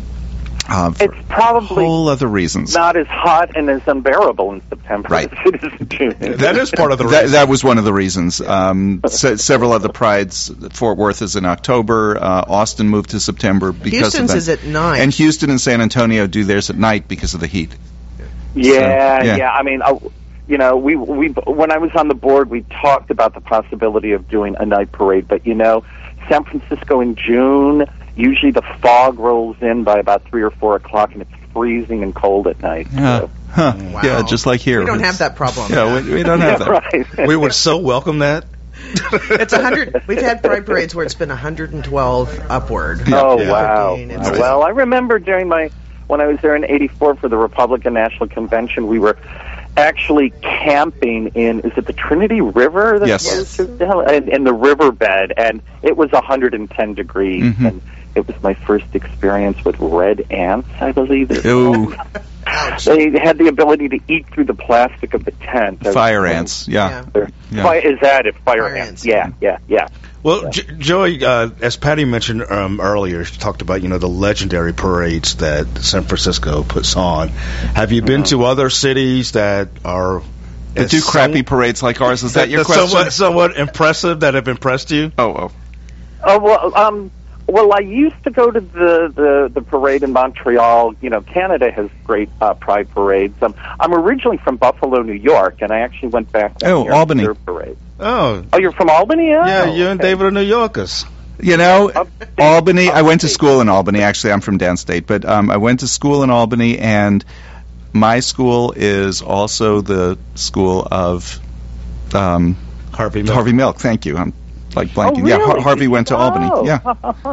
uh, for it's probably whole other reasons. Not as hot and as unbearable in September right. as it is in June. That is part of the that, reason. that was one of the reasons. Um, se- several other prides. Fort Worth is in October. Uh, Austin moved to September because Houston's of that. is at nine. And Houston and San Antonio do theirs at night because of the heat. Yeah, so, yeah, yeah. I mean, I, you know, we we when I was on the board, we talked about the possibility of doing a night parade, but you know, San Francisco in June, usually the fog rolls in by about three or four o'clock, and it's freezing and cold at night. Yeah, so. huh. Wow. Yeah, just like here. We don't It's, have that problem. Yeah, we, we don't have yeah, that. Right. We would so welcome that. It's a hundred. We've had pride parades where it's been one hundred twelve upward. Oh Yeah. wow! It's- Well, I remember during my when I was there in eighty-four for the Republican National Convention, we were actually camping in, is it the Trinity River? That Yes. goes through the- in, in the riverbed, and it was one hundred ten degrees, Mhm. and it was my first experience with red ants, I believe. Ooh, Ouch. They had the ability to eat through the plastic of the tent. fire ants. Yeah. Yeah. Yeah. Fi- Is that it? Fire, Fire ants. ants. Yeah, yeah, yeah. Well, J- Joey, uh, as Patty mentioned um, earlier, she talked about, you know, the legendary parades that San Francisco puts on. Have you been to other cities that are That do crappy parades like ours? Is that, your that's question? Somewhat, somewhat impressive that have impressed you? Oh, oh. Oh well, um, well, I used to go to the, the, the parade in Montreal. You know, Canada has great uh, pride parades. Um, I'm originally from Buffalo, New York, and I actually went back down Oh, here Albany. to their parade. Oh, Oh, you're from Albany? Oh, yeah, you and okay. David are New Yorkers. You know, Upstate- Albany, I went to upstate. school in Albany. Actually, I'm from downstate, but um, I went to school in Albany, and my school is also the school of um, Harvey Milk. Harvey Milk. Thank you. I'm like Oh, blanking. Yeah, Har- really? Harvey went to Oh. Albany. Yeah.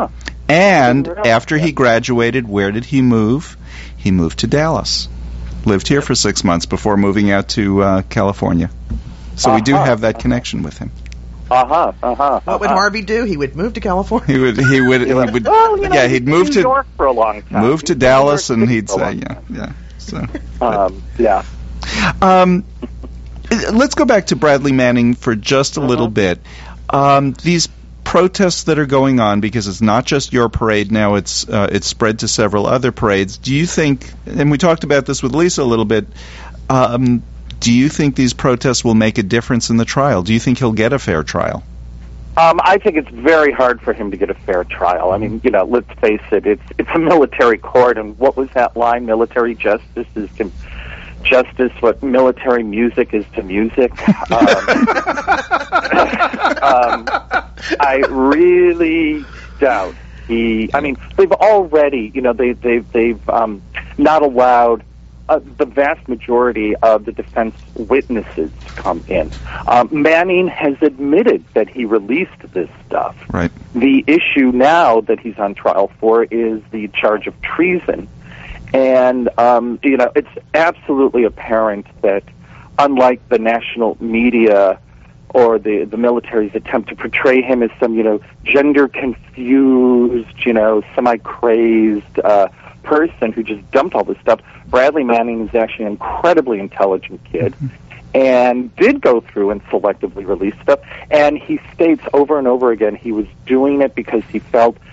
And after he graduated, where did he move? He moved to Dallas. Lived here for six months before moving out to uh, California. So we do Uh-huh. have that connection with him. Uh huh. Uh huh. What would Harvey do? He would move to California. He would. He would. He would. Well, you know, yeah, he's he'd been move in to New York for a long time. move to He's been in New Dallas, York and City he'd for a say, long yeah, time. yeah. So, Um, yeah. um, let's go back to Bradley Manning for just a little bit. Um, these protests that are going on, because it's not just your parade now; it's uh, it's spread to several other parades. Do you think? And we talked about this with Lisa a little bit. Um, do you think these protests will make a difference in the trial? Do you think he'll get a fair trial? Um, I think it's very hard for him to get a fair trial. I mean, you know, let's face it, it's it's a military court, and what was that line? Military justice is to justice what military music is to music. Um, um, I really doubt he. I mean, they've already, you know, they they've they've um, not allowed Uh, the vast majority of the defense witnesses to come in. Um, Manning has admitted that he released this stuff. Right. The issue now that he's on trial for is the charge of treason. And, um, you know, it's absolutely apparent that unlike the national media or the, the military's attempt to portray him as some, you know, gender-confused, you know, semi-crazed uh, person who just dumped all this stuff, Bradley Manning is actually an incredibly intelligent kid and did go through and selectively release stuff. And he states over and over again he was doing it because he felt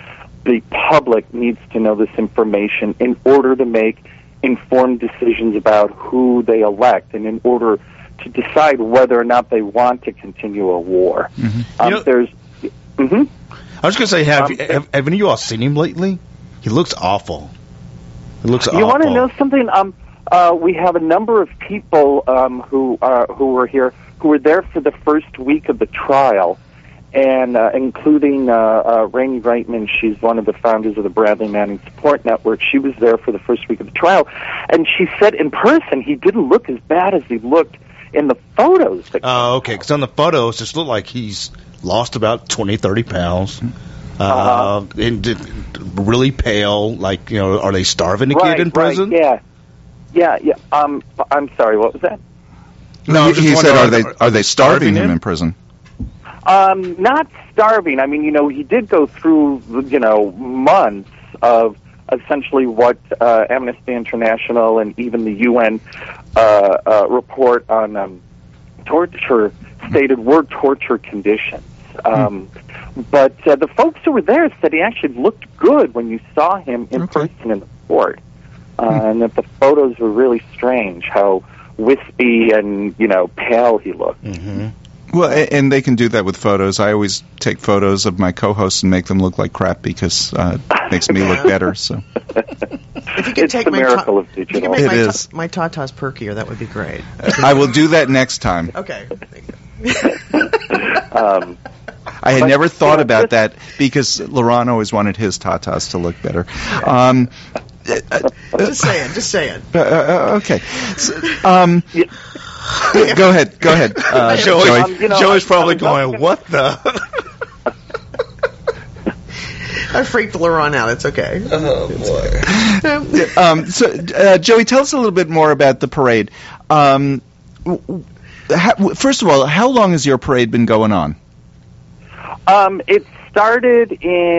the public needs to know this information in order to make informed decisions about who they elect and in order to decide whether or not they want to continue a war. Mm-hmm. Um, You know- there's, hmm I was going to say, have, Um, you, have have any of you all seen him lately? He looks awful. He looks awful. You want to know something? Um, uh, we have a number of people um, who uh, who were here who were there for the first week of the trial, and uh, including uh, uh, Rainey Reitman. She's one of the founders of the Bradley Manning Support Network. She was there for the first week of the trial, and she said in person he didn't look as bad as he looked in the photos. That Oh, okay. Because on the photos, it just looked like he's lost about twenty, thirty pounds. Uh, Uh-huh. and d- d- really pale. Like, you know, are they starving the right, kid in prison? Right, yeah, yeah, yeah. Um, I'm sorry. What was that? No, he, I'm just he said, wondering, are they are they starving him in prison? Um, not starving. I mean, you know, he did go through, you know, months of essentially what uh, Amnesty International and even the U N uh, uh, report on um, torture stated were torture conditions. Um, but uh, the folks who were there said he actually looked good when you saw him in Okay. person in the court, uh, and that the photos were really strange. How wispy and you know pale he looked. Mm-hmm. Well, a- and they can do that with photos. I always take photos of my co-hosts and make them look like crap because uh, it makes me look better. So If you could It's take the my miracle ta- of if you could digital. make It my, is. Ta- my tatas perkier, that would be great. I will do that next time. Okay. Um, I had But, never thought you know, about just- that because Laurent always wanted his tatas to look better. Um, uh, Just saying, just saying. uh, uh, okay. So, um, go ahead. Go ahead, uh, Joey, Joey. Um, you know, Joey's I- probably I was also going, what the? I freaked Laurent out. It's okay. Oh, boy. Um, so, uh, Joey, tell us a little bit more about the parade. Um, w- w- how, first of all, how long has your parade been going on? Um, it started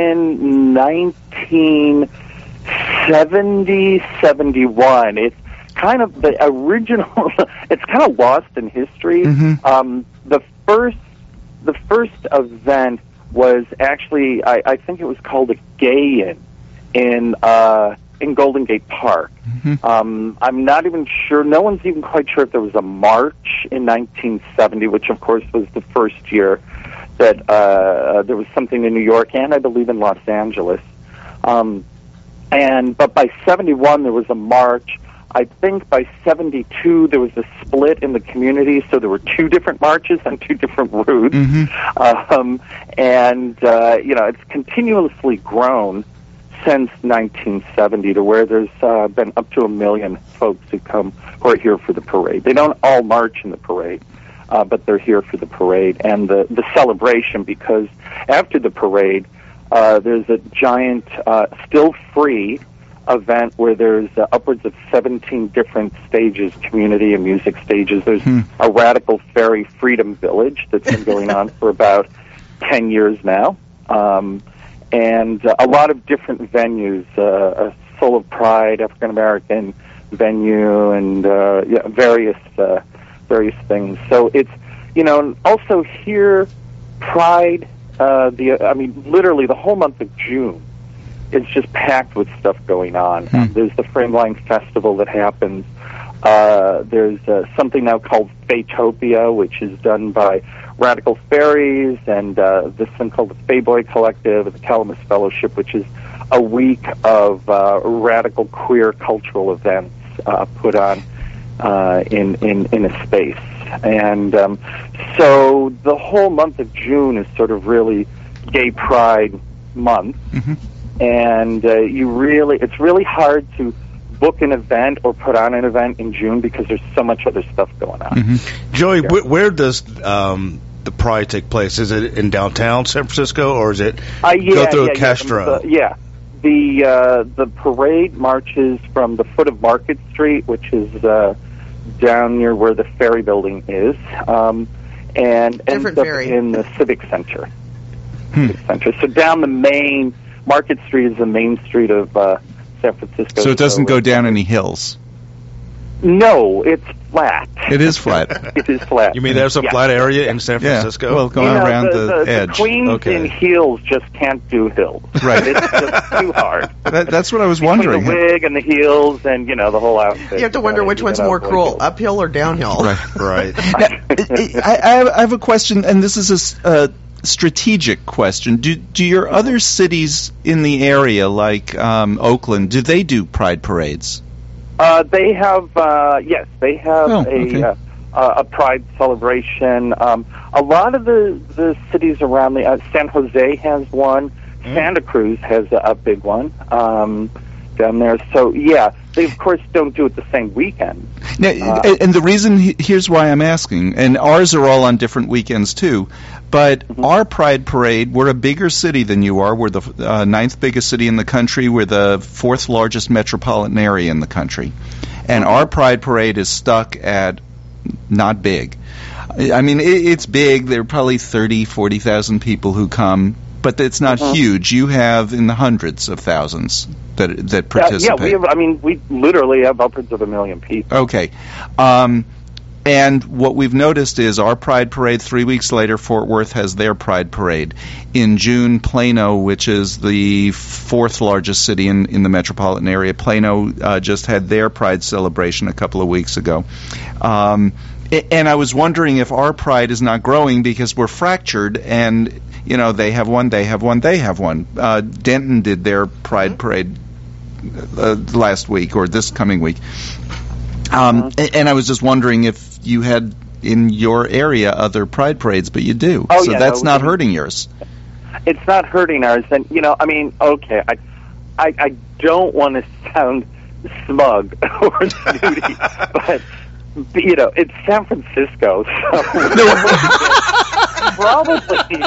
in nineteen seventy, seventy-one. It's kind of the original. It's kind of lost in history. Mhm. Um, the first, the first event was actually, I, I think it was called a Gay-In in uh, in Golden Gate Park. Mhm. Um, I'm not even sure. No one's even quite sure if there was a march in nineteen seventy, which of course was the first year that uh, there was something in New York and I believe in Los Angeles. Um, and but by seventy-one there was a march. I think by seventy-two there was a split in the community, so there were two different marches on two different routes. Mm-hmm. Um, and uh, you know it's continuously grown since nineteen seventy to where there's uh, been up to a million folks who come who are here for the parade. They don't all march in the parade, uh, but they're here for the parade and the, the celebration, because after the parade, uh, there's a giant, uh, still free event where there's uh, upwards of seventeen different stages, community and music stages. There's Hmm. a Radical Ferry Freedom Village that's been going on for about ten years now. Um, and uh, a lot of different venues, uh, a Soul of Pride, African American venue, and uh, yeah, various uh, various things. So it's, you know, and also here, Pride, uh, the I mean, literally the whole month of June is just packed with stuff going on. Hmm. Um, there's the Frameline Festival that happens. Uh, there's uh, something now called Faytopia, which is done by Radical Fairies, and uh, this thing called the Fayboy Collective, and the Calamus Fellowship, which is a week of uh, radical queer cultural events uh, put on uh, in, in, in a space. And um, so the whole month of June is sort of really Gay Pride Month. Mm-hmm. And uh, you really, it's really hard to book an event or put on an event in June because there's so much other stuff going on. Mm-hmm. Joey, wh- where does um, the parade take place? Is it in downtown San Francisco, or is it Uh, yeah, go through yeah, Castro? Yeah, the, yeah. The uh, the parade marches from the foot of Market Street, which is uh, down near where the Ferry Building is, um, and ends Different up ferry. in the Civic Center. Hmm. Civic Center. So down the main Market Street is the main street of uh, San Francisco. So it doesn't So, go down any hills. No, it's flat. It is flat. It is flat. You mean there's a Yeah. flat area in San Yeah. Francisco? Well, going You know, around the, the, the, edge. The queens Okay. in heels just can't do hills. Right. It's just too hard. That, that's what I was Between wondering. the wig and the heels and, you know, the whole outfit. You have to wonder gotta which get one's out more of the cruel, way. uphill or downhill. Right. Right. Now, I, I, have, I have a question, and this is a s- a strategic question. Do do your other cities in the area, like um, Oakland, do they do pride parades? Uh, they have, uh, yes, they have Oh, a okay. uh, uh, a pride celebration. Um, a lot of the, the cities around the uh, San Jose has one. Mm. Santa Cruz has a, a big one um, down there. So yeah, they of course don't do it the same weekend. Now, Uh, and- and the reason he- here's why I'm asking, and ours are all on different weekends too. But Mm-hmm. our Pride Parade, we're a bigger city than you are. We're the uh, ninth biggest city in the country. We're the fourth largest metropolitan area in the country. And our Pride Parade is stuck at not big. I mean, it, it's big. There are probably thirty, forty thousand people who come, but it's not Mhm. huge. You have in the hundreds of thousands that that Uh, participate. yeah, we have. I mean, we literally have upwards of a million people. Okay. Um, and what we've noticed is our Pride Parade, three weeks later, Fort Worth has their Pride Parade. In June, Plano, which is the fourth largest city in, in the metropolitan area, Plano uh, just had their Pride celebration a couple of weeks ago. Um, a- and I was wondering if our Pride is not growing because we're fractured and, you know, they have one, they have one, they have one. Uh, Denton did their Pride Parade uh, last week or this coming week. Um, a- and I was just wondering if you had in your area other pride parades, but you do. Oh, so yeah, that's no, not we- hurting yours. It's not hurting ours, and you know, I mean, okay, I, I, I don't want to sound smug or snooty, but you know, it's San Francisco, so probably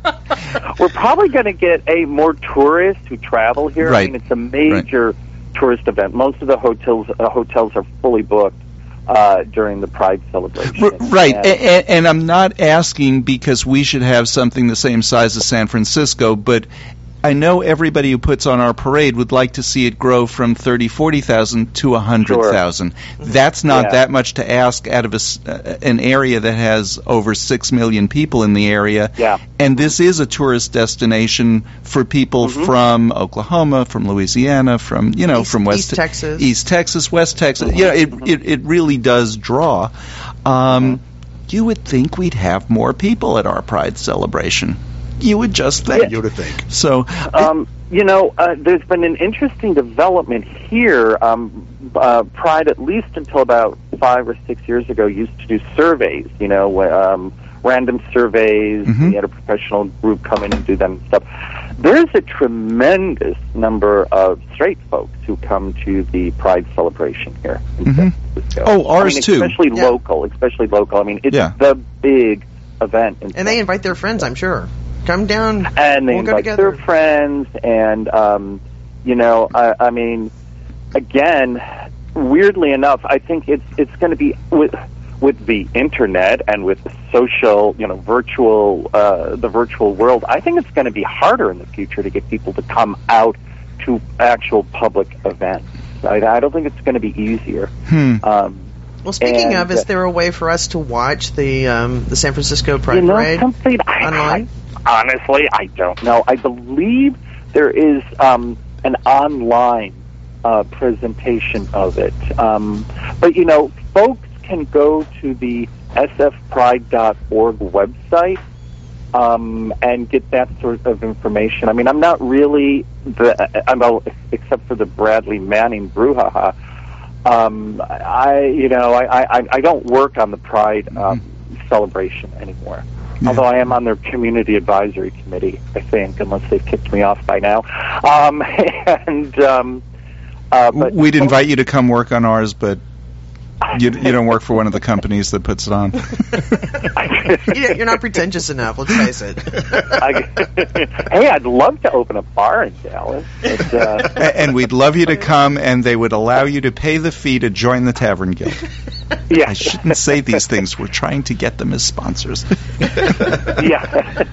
we're probably going to get a more tourists who travel here. I Right. mean, it's a major tourist event. Most of the hotels uh, hotels are fully booked uh, during the Pride celebration. R- right, And- a- a- and I'm not asking because we should have something the same size as San Francisco, but I know everybody who puts on our parade would like to see it grow from thirty, forty thousand to one hundred thousand. That's not Yeah. that much to ask out of a s uh, an area that has over six million people in the area. Yeah. And this is a tourist destination for people Mhm. from Oklahoma, from Louisiana, from, you know, East- from West East Texas. East Texas, West Texas. You know, it, it, it really does draw. Um, you would think we'd have more people at our Pride celebration. You would just think. You would think. So, Um, you know, uh, there's been an interesting development here. Um, uh, Pride, at least until about five or six years ago, used to do surveys. You know, wh- um, random surveys. Mhm. We had a professional group come in and do them and stuff. There's a tremendous number of straight folks who come to the Pride celebration here in Mhm. San Francisco. Oh, ours I mean, too. Especially Yeah. local. Especially local. I mean, it's Yeah. the big event. In And they invite their friends, I'm sure. Come down. and they we'll go invite together. their friends, and um, you know, I, I mean, again, weirdly enough, I think it's it's going to be with with the internet and with the social, you know, virtual, uh, the virtual world. I think it's going to be harder in the future to get people to come out to actual public events. I, I don't think it's going to be easier. hmm. Um, Well, speaking and, of, is there a way for us to watch the um, the San Francisco Pride you know Parade something? I, online? I, honestly, I don't know. I believe there is um, an online uh, presentation of it. Um, but, you know, folks can go to the s f pride dot org website um, and get that sort of information. I mean, I'm not really, the, I'm a, except for the Bradley Manning brouhaha, um, I, you know, I, I, I don't work on the Pride um, celebration anymore. Yeah. Although I am on their community advisory committee, I think, unless they've kicked me off by now. Um, and um, uh, but We'd invite you to come work on ours, but you, you don't work for one of the companies that puts it on. You- You're not pretentious enough, let's face it. I, hey, I'd love to open a bar in Dallas. But, uh, A- and we'd love you to come, and they would allow you to pay the fee to join the Tavern Guild. yeah, I shouldn't say these things. We're trying to get them as sponsors. yeah.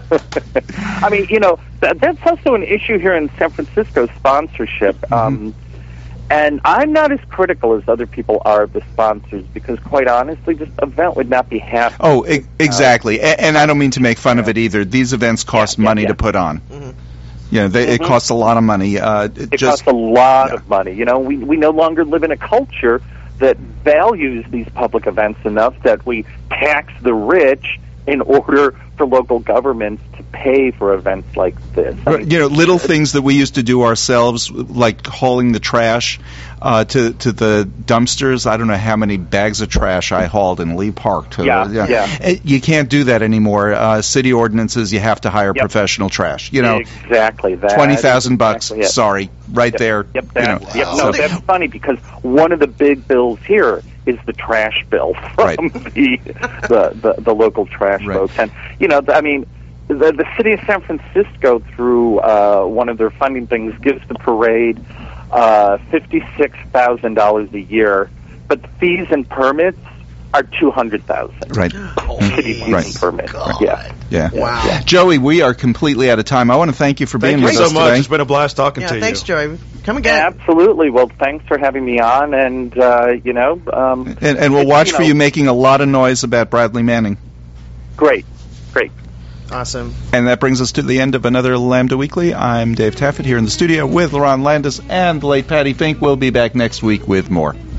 I mean, you know, that, that's also an issue here in San Francisco, sponsorship. Um, And I'm not as critical as other people are of the sponsors because, quite honestly, this event would not be happening. Oh, e- exactly. Uh, and I don't mean to make fun of it either. These events cost yeah, yeah, money yeah. to put on. Mm-hmm. Yeah, they, mm-hmm. it costs a lot of money. Uh, it it just, costs a lot yeah. of money. You know, we we no longer live in a culture that values these public events enough that we tax the rich in order for local governments to pay for events like this. I mean, you know, little things that we used to do ourselves, like hauling the trash uh, to to the dumpsters. I don't know how many bags of trash I hauled in Lee Park. To, Yeah, yeah. You can't do that anymore. Uh, city ordinances, you have to hire Yep. professional trash. You know, exactly that. twenty thousand bucks. Exactly it. Sorry, right Yep, there. Yep, you that, know, yep. No, so- that's funny because one of the big bills here is the trash bill from Right. the, the the the local trash Right. folks, and you know, I mean, the the city of San Francisco through uh, one of their funding things gives the parade uh, fifty six thousand dollars a year, but fees and permits are two hundred thousand. Right. City fees Right. and permits. Yeah. Yeah. Wow. Yeah. Joey, we are completely out of time. I want to thank you for Thank being you with so us much. today. It's been a blast talking Yeah, to thanks, you. Joey. Come again. Absolutely. Well, thanks for having me on, and uh, you know, um, And, and we'll it's, watch you for know, you making a lot of noise about Bradley Manning. Great, great. Awesome. And that brings us to the end of another Lambda Weekly. I'm Dave Taffet here in the studio with LaRon Landis and the late Patty Fink. We'll be back next week with more.